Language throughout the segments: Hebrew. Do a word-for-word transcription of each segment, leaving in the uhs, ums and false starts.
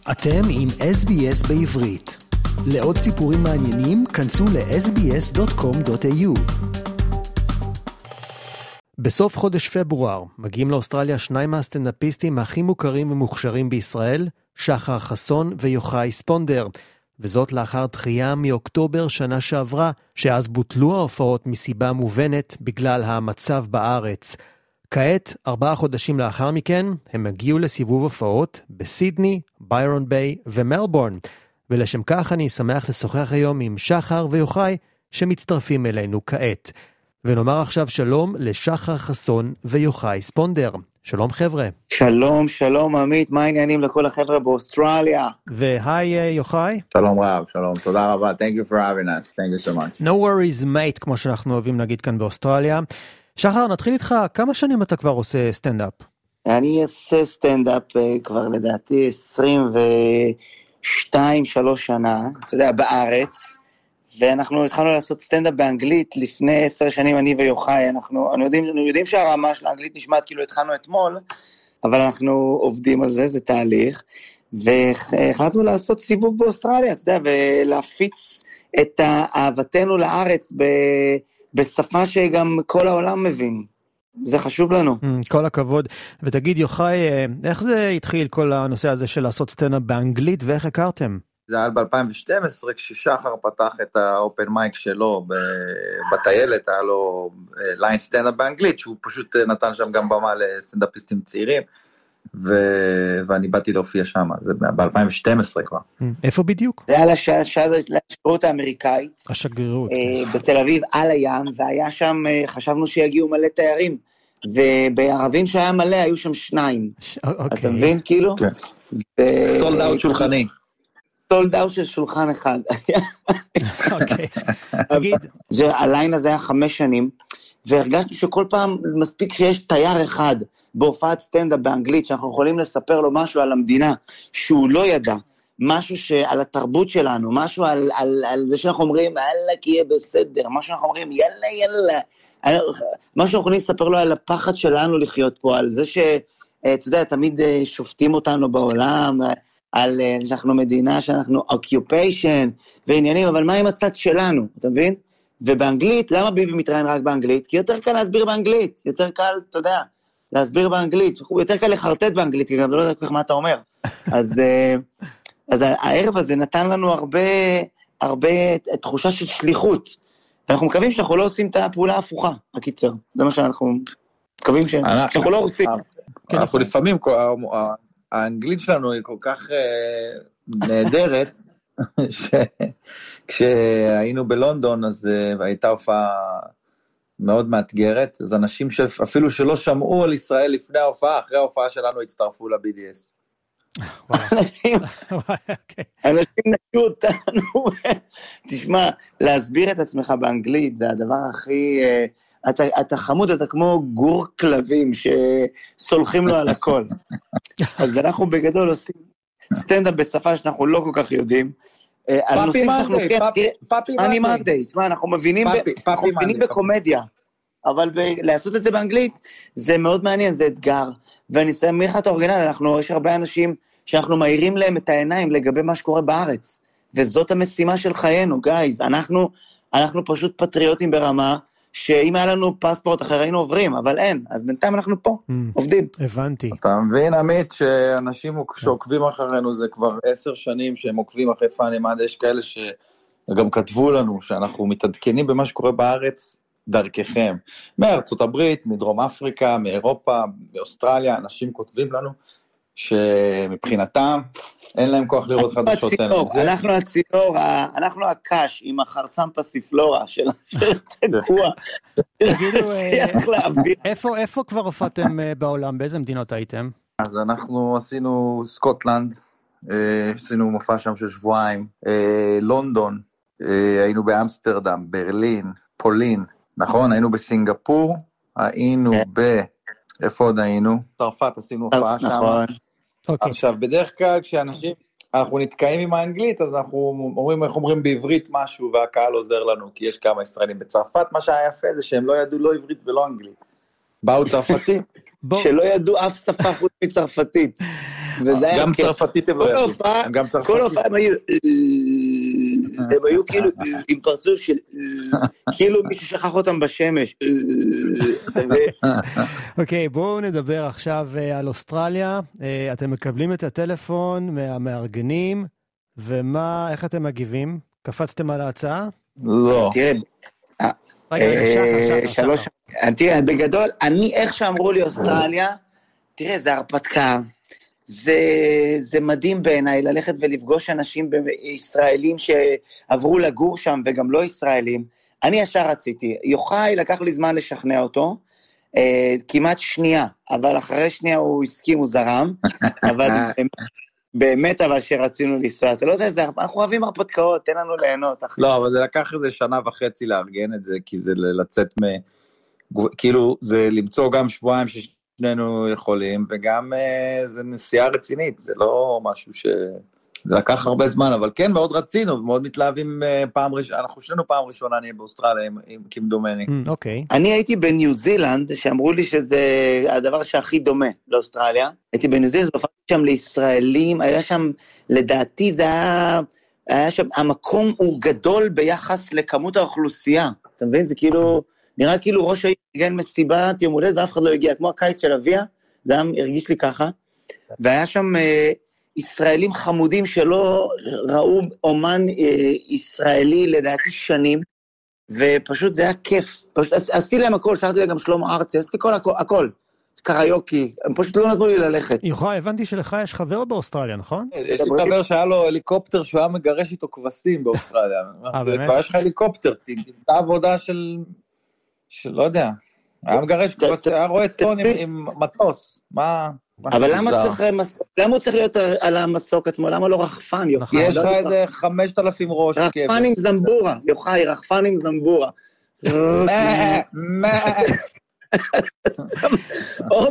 אתם עם אס בי אס בעברית. לעוד סיפורים מעניינים, כנסו ל-אס בי אס דוט קום דוט איי יו. בסוף חודש פברואר מגיעים לאוסטרליה שניים מהסטנדאפיסטים הכי מוכרים ומוכשרים בישראל, שחר חסון ויוחאי ספונדר. וזאת לאחר דחייה מאוקטובר שנה שעברה, שאז בוטלו ההופעות מסיבה מובנת בגלל המצב בארץ. כעת, ארבעה חודשים לאחר מכן, הם הגיעו לסיבוב הופעות בסידני, ביירון ביי ומלבורן. ולשם כך אני שמח לשוחח היום עם שחר ויוחאי שמצטרפים אלינו כעת. ונאמר עכשיו שלום לשחר חסון ויוחאי ספונדר. שלום חבר'ה. שלום, שלום עמית, מה העניינים לכל החבר'ה באוסטרליה? והי יוחאי. שלום רב, שלום, תודה רבה, thank you for having us, thank you so much. No worries mate, כמו שאנחנו אוהבים להגיד כאן באוסטרליה. שחר, נתחיל איתך, כמה שנים אתה כבר עושה סטנדאפ? אני עושה סטנדאפ כבר לדעתי עשרים ושתיים שלוש שנה, אתה יודע, בארץ, ואנחנו התחלנו לעשות סטנדאפ באנגלית לפני עשר שנים, אני ויוחאי, אנחנו, אנחנו יודעים, אנחנו יודעים שהרמה של האנגלית נשמעת כאילו התחלנו אתמול, אבל אנחנו עובדים על זה, זה תהליך, והחלטנו לעשות סיבוב באוסטרליה, אתה יודע, ולהפיץ את אהבתנו לארץ ב... בשפה שגם כל העולם מבין. זה חשוב לנו. כל הכבוד. ותגיד יוחאי, איך זה התחיל כל הנושא הזה של לעשות סטנדאפ באנגלית, ואיך הכרתם? זה היה ב-אלפיים ושתים עשרה, כששחר פתח את האופן מייק שלו בטיילת, היה לו ליין סטנדאפ באנגלית, שהוא פשוט נתן שם גם במה לסטנדאפיסטים צעירים, ו... ואני באתי להופיע שם, זה ב-אלפיים ושתים עשרה כבר. איפה בדיוק? זה היה לשגרירות האמריקאית. השגרירות. בתל אביב, על הים, והיה שם, חשבנו שיגיעו מלא תיירים, ובערבים שהיה מלא, היו שם שניים. אתה מבין, כאילו? כן. סולד אאוט שולחני. סולד אאוט של שולחן אחד. אוקיי. תגיד. הליין הזה היה חמש שנים, והרגשנו שכל פעם מספיק שיש תייר אחד, בהופעת סטנדאפ באנגלית, שאנחנו יכולים לספר לו משהו על המדינה, שהוא לא ידע, משהו שעל התרבות שלנו, משהו על, על, על זה שאנחנו אומרים, יאללה, כי יהיה בסדר, משהו שאנחנו אומרים, יאללה, יאללה, משהו שאנחנו יכולים לספר לו על הפחד שלנו לחיות פה, על זה שאתה יודע, תמיד שופטים אותנו בעולם, על שאנחנו מדינה, שאנחנו occupation ועניינים, אבל מה עם הצד שלנו, אתה מבין? ובאנגלית, למה ביבי מתראיין רק באנגלית? כי יותר קל להסביר באנגלית, יותר קל, אתה יודע, להסביר באנגלית, יותר קל לחרטט באנגלית, כי גם לא יודע כל כך מה אתה אומר. אז, אז הערב הזה נתן לנו הרבה, הרבה תחושה של שליחות. אנחנו מקווים שאנחנו לא עושים את הפעולה ההפוכה, הקיצר. זה מה שאנחנו מקווים שאנחנו לא עושים. אנחנו לפעמים, האנגלית שלנו היא כל כך נהדרת, כשהיינו בלונדון, אז הייתה הופעה מאוד מאתגרת, אז אנשים אפילו שלא שמעו על ישראל לפני ההופעה, אחרי ההופעה שלנו הצטרפו ל-בי די אס. אנשים נשו אותנו, תשמע, להסביר את עצמך באנגלית, זה הדבר הכי, אתה חמוד, אתה כמו גור כלבים, שסולחים לו על הכל. אז אנחנו בגדול עושים סטנדאפ בשפה שאנחנו לא כל כך יודעים, פאפי מנדי, פאפי אני מנדי, תשמע, אנחנו מבינים בקומדיה, אבל לעשות את זה באנגלית, זה מאוד מעניין, זה אתגר, ואני שמח את האורגינל, אנחנו, יש הרבה אנשים שאנחנו מאירים להם את העיניים לגבי מה שקורה בארץ, וזאת המשימה של חיינו, גייז, אנחנו, אנחנו פשוט פטריוטים ברמה, שאם היה לנו פספורט אחר היינו עוברים, אבל אין, אז בינתיים אנחנו פה, עובדים. הבנתי. אתה מבין, עמית, שאנשים שעוקבים אחרינו, זה כבר עשר שנים שהם עוקבים אחרי פאני, עד יש כאלה שגם כתבו לנו, שאנחנו מתעדכנים במה שקורה בארץ, דרככם. מארצות הברית, מדרום אפריקה, מאירופה, מאוסטרליה, אנשים כותבים לנו, שמבחינתם אין להם כוח לראות חדשות. אנחנו הצינור, אנחנו הקש עם החרצם פסיפלורה של תקוע. תגידו, איפה כבר הופעתם בעולם? באיזה מדינות הייתם? אז אנחנו עשינו סקוטלנד, עשינו מופע שם של שבועיים, לונדון, היינו באמסטרדם, ברלין, פולין, נכון? היינו בסינגפור, היינו ב... איפה עוד היינו? צרפת, עשינו הופעה שם. עכשיו, בדרך כלל כשאנשים, אנחנו נתקעים עם האנגלית, אז אנחנו אומרים, איך אומרים בעברית משהו, והקהל עוזר לנו, כי יש כמה ישראלים בצרפת, מה שהיה יפה זה שהם לא ידעו לא עברית ולא אנגלית. באו צרפתים. שלא ידעו אף שפה חוץ מצרפתית. גם צרפתית הם לא ידעו. כל הופעה הם היו, הם היו כאילו עם פרצוף של, כאילו מישהו שכח אותם בשמש. אוקיי, בואו נדבר עכשיו על אוסטרליה. אתם מקבלים את הטלפון מהמארגנים, ומה, איך אתם מגיבים? קפצתם על ההצעה? לא. תראה, רגע, שחר, שחר, שחר. תראה, בגדול, אני, איך שאמרו לי אוסטרליה, תראה, זה הרפתקה, זה, זה מדהים בעיניי, ללכת ולפגוש אנשים ישראלים שעברו לגור שם, וגם לא ישראלים. אני ישר רציתי, יוחאי לקח לי זמן לשכנע אותו, אה, כמעט שנייה, אבל אחרי שנייה הוא הסכים, הוא זרם, אבל באמת אבל שרצינו לנסוע, אתה לא יודע, זה, אנחנו אוהבים הרפתקאות, תן לנו ליהנות. אחי. לא, אבל זה לקח איזה שנה וחצי לארגן את זה, כי זה לצאת מ... כאילו, זה למצוא גם שבועיים ששנינו יכולים, וגם אה, זה נסיעה רצינית, זה לא משהו ש... זה לקח הרבה זמן, אבל כן, מאוד רצינו, מאוד מתלהבים פעם ראשונה, אנחנו שנינו פעם ראשונה נהיה באוסטרליה עם, עם כמדומני. אוקיי. אני הייתי בניו זילנד, שאמרו לי שזה הדבר שהכי דומה לאוסטרליה, הייתי בניו זילנד, הופעתי שם לישראלים, היה שם, לדעתי זה היה, היה שם, המקום הוא גדול ביחס לכמות האוכלוסייה, אתה מבין? זה כאילו, נראה כאילו ראש העיר הגן מסיבת יום הולדת, ואף אחד לא הגיע, כמו הקיץ של אביה, זה הרגיש לי ככה, והיה שם... ישראלים חמודים שלא ראו אומן אה, ישראלי לדעתי שנים, ופשוט זה היה כיף. פשוט עשיתי להם הכל, שרתי להם גם שלמה ארצי, עשיתי כל הכל, הכל. קריוקי, הם פשוט לא נתנו לי ללכת. יוחאי, הבנתי שלך יש חבר באוסטרליה, נכון? יש לי חבר שהיה לו הליקופטר שהוא היה מגרש איתו כבשים באוסטרליה. אה, באמת? כבר יש לך הליקופטר, תמצא עבודה של, של לא יודע, היה מגרש כבשים, היה רואה צאן עם מטוס, מה... אבל למה צריך, למה הוא צריך להיות על המסוק עצמו? למה לא רחפן? יש לך איזה חמשת אלפים ראש. רחפן עם זמבורה, יוחאי, רחפן עם זמבורה. מה, מה. או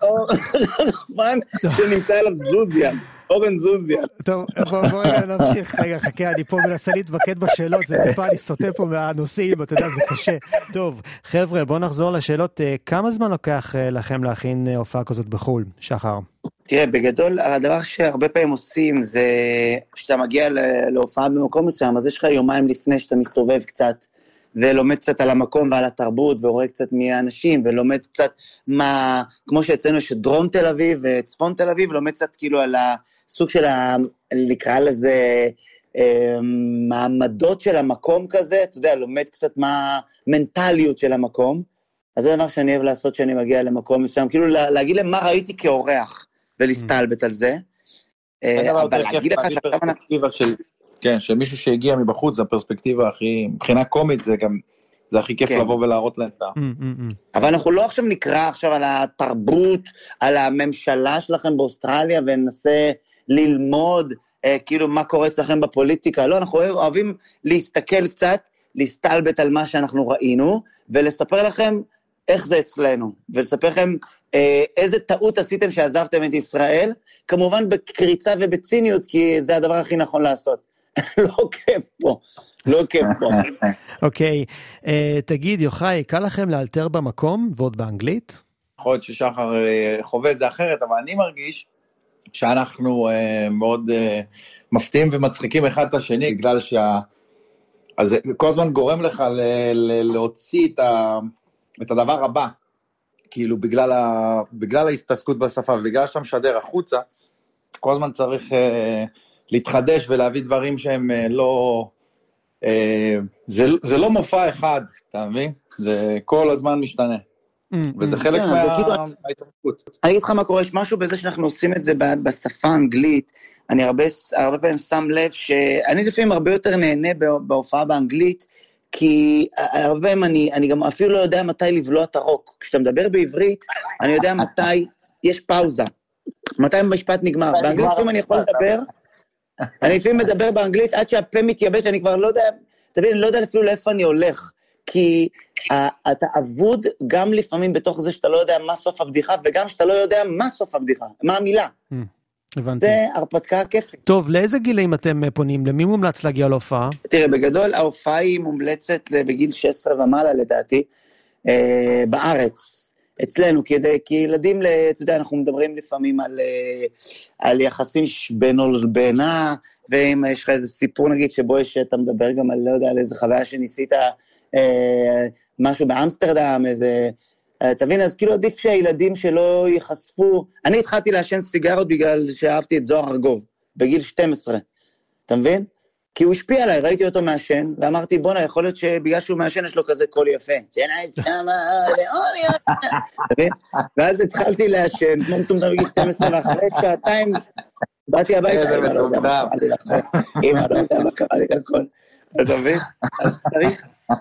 רחפן שנמצא עליו זוזיה. אורן זוזיה. טוב, בואו נמשיך. רגע, חכה, אני פה מנסה להתמקד בשאלות, זה טיפה, אני סוטה פה מהנושאים, אתה יודע, זה קשה. טוב, חבר'ה, בואו נחזור לשאלות. כמה זמן לוקח לכם להכין הופעה כזאת בחול, שחר? תראה, בגדול, הדבר שהרבה פעמים עושים, זה שאתה מגיע להופעה במקום מסוים, אז יש לך יומיים לפני שאתה מסתובב קצת, ולומד קצת על המקום ועל התרבות, ורואה קצת מהאנשים, ולומד קצת מה, כמו שאצלנו יש דרום תל אביב וצפון תל אביב, לומד קצת כאילו על הסוג של, ה, לקרוא לזה, מעמדות של המקום כזה, אתה יודע, לומד קצת מה המנטליות של המקום, אז זה דבר שאני אוהב לעשות שאני מגיע למקום מסוים, כאילו להגיד להם מה ראיתי כאורח, ולהסתלבט על זה, אבל להגיד לך שעכשיו אנחנו... כן, שמישהו שהגיע מבחוץ, זה הפרספקטיבה הכי, מבחינה קומית זה גם, זה הכי כיף לבוא ולהראות להם. אבל אנחנו לא עכשיו נקרא עכשיו על התרבות, על הממשלה שלכם באוסטרליה, וננסה ללמוד כאילו מה קורה אצלכם בפוליטיקה, לא, אנחנו אוהבים להסתכל קצת, להסתלבט על מה שאנחנו ראינו, ולספר לכם איך זה אצלנו, ולספר לכם איזה טעות עשיתם שעזבתם את ישראל, כמובן בקריצה ובציניות, כי זה הדבר הכי נכון לעשות. לא כיף פה, לא כיף פה. אוקיי, תגיד יוחאי, קל לכם לאלתר במקום ועוד באנגלית? יכול להיות ששחר חווה את זה אחרת, אבל אני מרגיש שאנחנו מאוד מפתיעים ומצחיקים אחד את השני, בגלל שה... אז זה כל הזמן גורם לך להוציא את הדבר הבא, כאילו בגלל, ה... בגלל ההסתסקות בשפה, ובגלל שאתה משדר החוצה, כל הזמן צריך אה, להתחדש ולהביא דברים שהם אה, לא, אה, זה, זה לא מופע אחד, אתה מבין? זה כל הזמן משתנה, וזה חלק כן, מה... זה כאילו... מההתעסקות. אני אגיד לך מה קורה, יש משהו בזה שאנחנו עושים את זה בשפה האנגלית, אני הרבה, הרבה פעמים שם לב שאני לפעמים הרבה יותר נהנה בהופעה באנגלית, כי הרבה פעמים אני, אני גם אפילו לא יודע מתי לבלוע את הרוק. כשאתה מדבר בעברית, אני יודע מתי יש פאוזה, מתי המשפט נגמר. באנגלית לפעמים אני יכול לדבר, אני לפעמים מדבר באנגלית עד שהפה מתייבש, אני כבר לא יודע, תבין, אני לא יודע אפילו לאיפה אני הולך, כי אתה עבוד גם לפעמים בתוך זה שאתה לא יודע מה סוף הבדיחה, וגם שאתה לא יודע מה סוף הבדיחה, מה המילה. הבנתי. זה הרפתקה כיפית. טוב, לאיזה גילים אתם פונים? למי מומלץ להגיע להופעה? תראה, בגדול ההופעה היא מומלצת בגיל שש עשרה ומעלה לדעתי, אה, בארץ. אצלנו, כדי, כי ילדים, אתה יודע, אנחנו מדברים לפעמים על, על יחסים בין בינה, ואם יש לך איזה סיפור, נגיד, שבו יש, אתה מדבר גם על, לא יודע, על איזה חוויה שניסית, אה, משהו באמסטרדם, איזה, אה, תבין, אז כאילו עדיף שהילדים שלא ייחשפו, אני התחלתי לעשן סיגרות בגלל שאהבתי את זוהר ארגוב, בגיל שתים עשרה, אתה מבין? כי הוא השפיע עליי, ראיתי אותו מעשן, ואמרתי, בונה, יכול להיות שבגלל שהוא מעשן יש לו כזה קול יפה. ואז התחלתי לעשן, כמו מטומטם בגיל שתים עשרה, ואחרי שעתיים, באתי הביתה, אמא לא יודע מה קרה לי לקול. אמא לא יודע מה קרה לי לקול. אתה מבין? אז צריך...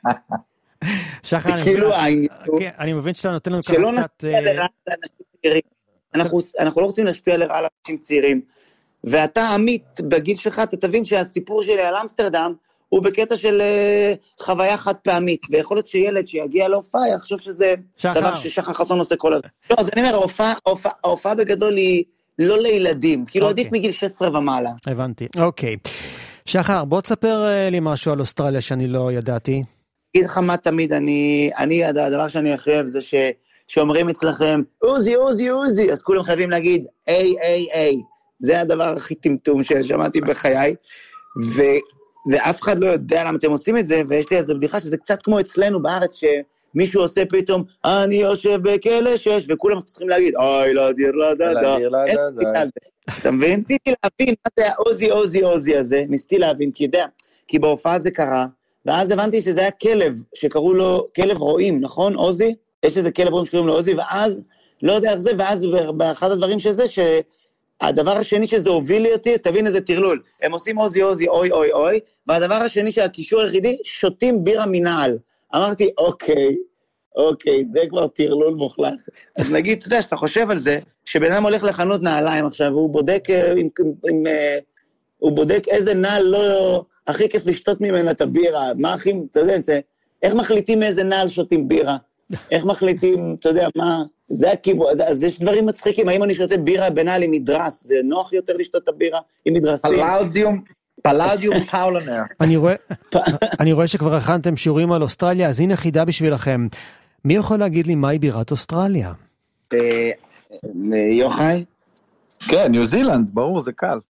שחר, אני מבין שאתה נותן לנו ככה קצת... שלא נשפיע לרעה לאנשים צעירים. אנחנו לא רוצים להשפיע לרעה לאנשים צעירים. ואתה עמית בגיל שלך, אתה תבין שהסיפור שלי על אמסטרדם, הוא בקטע של uh, חוויה חד פעמית, ויכול להיות שילד שיגיע להופעה, יחשוב שזה שחר. דבר ששחר חסון עושה כל הזה. לא, אז אני אומר, ההופעה, ההופעה, ההופעה בגדול היא לא לילדים, כאילו okay. עדיף מגיל שש עשרה ומעלה. הבנתי, אוקיי. Okay. שחר, בוא תספר uh, לי משהו על אוסטרליה שאני לא ידעתי. אגיד לך מה תמיד, אני, אני, הדבר שאני אחריב זה ש, שאומרים אצלכם, עוזי, עוזי, עוזי, אז כולם חייבים להגיד, איי, איי, איי. זה הדבר הכי טמטום ששמעתי בחיי, ו, ואף אחד לא יודע למה אתם עושים את זה, ויש לי איזו בדיחה שזה קצת כמו אצלנו בארץ, שמישהו עושה פתאום, אני יושב בכלא שש, וכולם צריכים להגיד, אוי, לא דיר, לא דדה, אתה מבין? ניסיתי להבין מה זה העוזי, עוזי, עוזי הזה, ניסיתי להבין, כי יודע, כי בהופעה זה קרה, ואז הבנתי שזה היה כלב, שקראו לו כלב רועים, נכון, עוזי? יש איזה כלב רועים שקוראים לו עוזי, ואז, לא יודע איך זה, ואז באחד הדברים שזה, ש... הדבר השני שזה הוביל לי אותי, תבין איזה תרלול, הם עושים עוזי עוזי אוי אוי אוי, והדבר השני שהקישור היחידי, שותים בירה מנעל. אמרתי, אוקיי, אוקיי, זה כבר תרלול מוחלט. אז נגיד, אתה יודע, שאתה חושב על זה, שבן אדם הולך לחנות נעליים עכשיו, והוא בודק, עם, עם, עם, הוא בודק איזה נעל לא, הכי כיף לשתות ממנה את הבירה, מה הכי, אתה יודע, זה, איך מחליטים איזה נעל שותים בירה? איך מחליטים, אתה יודע, מה... זה הכיוון, אז יש דברים מצחיקים, האם אני שותה בירה בנעל עם מדרס, זה נוח יותר לשתות את הבירה עם מדרסים? פלאודיום, פלאודיום פאולנר. אני רואה שכבר הכנתם שיעורים על אוסטרליה, אז הנה חידה בשבילכם. מי יכול להגיד לי מהי בירת אוסטרליה? יוחאי? כן, ניו זילנד, ברור, זה קל.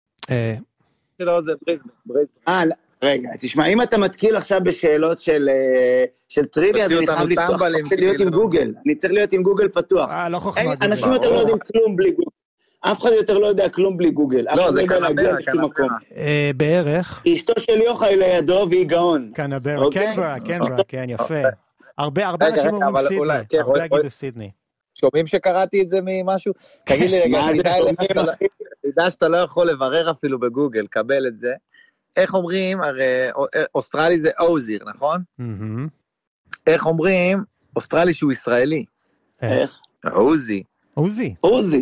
לא, זה בריזבן. רגע, תשמע, אם אתה מתקיל עכשיו בשאלות של, של טריוויה, אז אני חייב לפתוח, להיות עם גוגל. אני צריך להיות עם גוגל פתוח. אה, לא חוכמה. אנשים יותר לא יודעים כלום בלי גוגל. אף אחד יותר לא יודע כלום בלי גוגל. לא, זה קנברה, קנברה. בערך. אשתו של יוחאי לידו והיא גאון. קנברה, קנברה, קנברה, כן, יפה. הרבה, הרבה אנשים אומרים סידני. הרבה יגידו סידני. שומעים שקראתי את זה ממשהו? תגיד לי, רגע, תדע שאתה לא יכול לברר אפילו בגוגל, קבל את זה. איך אומרים, הרי אוסטרלי זה אוזיר, נכון? איך אומרים, אוסטרלי שהוא ישראלי? איך? אוזי. אוזי. אוזי.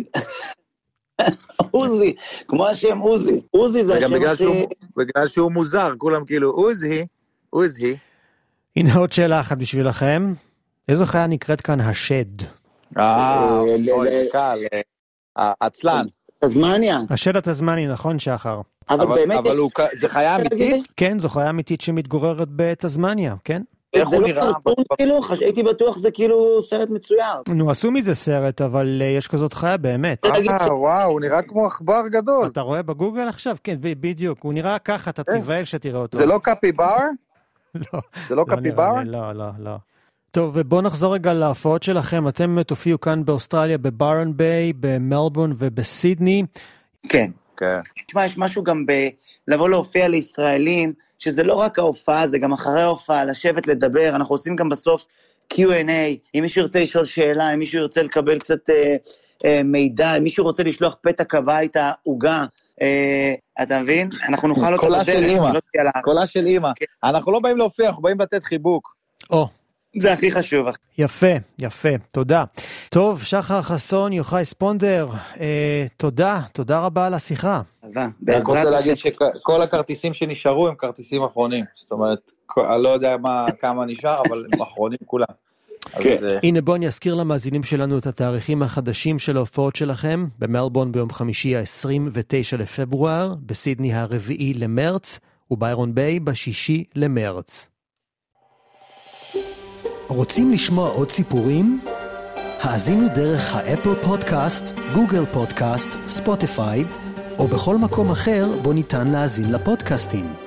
אוזי, כמו השם אוזי. אוזי זה השם הכי... בגלל שהוא מוזר, כולם כאילו, אוזי, אוזי. הנה עוד שאלה אחת בשבילכם. איזו חיה נקראת כאן השד? אה, אוי, קל. עצלן. תזמניה. השד התזמני, נכון, שחר? אבל באמת... אבל זה חיה אמיתית? כן, זו חיה אמיתית שמתגוררת בתזמניה, כן? איך הוא נראה? הייתי בטוח זה כאילו סרט מצויר. נו, עשו מזה סרט, אבל יש כזאת חיה באמת. אה, וואו, הוא נראה כמו עכבר גדול. אתה רואה בגוגל עכשיו? כן, בדיוק. הוא נראה ככה, אתה תיבהל שתראה אותו. זה לא קפיבר? לא. זה לא קפיבר? לא, לא, לא. טוב, ובואו נחזור רגע להופעות שלכם. אתם תופיעו כאן באוסטרליה, בברן ביי, במלבורן ובסידני. כן. כן. תשמע, יש משהו גם ב... לבוא להופיע לישראלים, שזה לא רק ההופעה, זה גם אחרי ההופעה, לשבת, לדבר, אנחנו עושים גם בסוף קיו אנד איי, אם מישהו ירצה לשאול שאלה, אם מישהו ירצה לקבל קצת אה, אה, מידע, אם מישהו רוצה לשלוח פתק הביתה, עוגה, אה, אתה מבין? אנחנו נוכל אותו בדרך. קולה של אימא, קולה של אימא. אנחנו לא באים להופיע, אנחנו באים לתת חיבוק. או. זה הכי חשוב. יפה, יפה, תודה. טוב, שחר חסון, יוחאי ספונדר, אה, תודה, תודה רבה על השיחה. תודה. אני רוצה להגיד שכל הכרטיסים שנשארו הם כרטיסים אחרונים, זאת אומרת, אני לא יודע מה, כמה נשאר, אבל הם אחרונים כולם. כן. אז, הנה בוא אני אזכיר למאזינים שלנו את התאריכים החדשים של ההופעות שלכם, במלבורן ביום חמישי ה-עשרים ותשעה לפברואר, בסידני הרביעי למרץ, וביירון ביי בשישי למרץ. רוצים לשמוע עוד סיפורים? האזינו דרך האפל פודקאסט, גוגל פודקאסט, ספוטיפיי, או בכל מקום אחר בו ניתן להאזין לפודקאסטים.